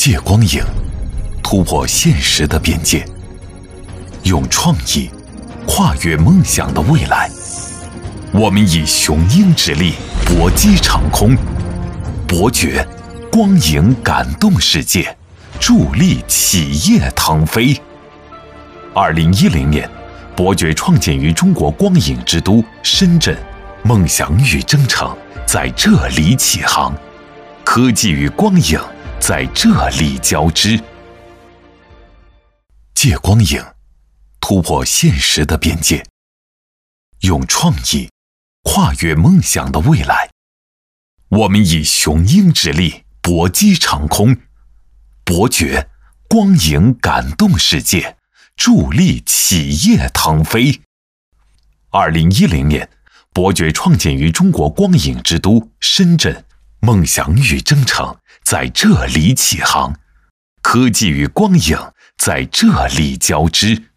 借光影突破现实的边界，用创意跨越梦想的未来。我们以雄鹰之力搏击长空，伯爵光影感动世界，助力企业腾飞。2010年，伯爵创建于中国光影之都深圳，梦想与征程在这里起航，科技与光影在这里交织。借光影突破现实的边界，用创意跨越梦想的未来。我们以雄鹰之力搏击长空，伯爵光影感动世界，助力企业腾飞。2010年，伯爵创建于中国光影之都深圳，梦想与征程在这里起航，科技与光影在这里交织。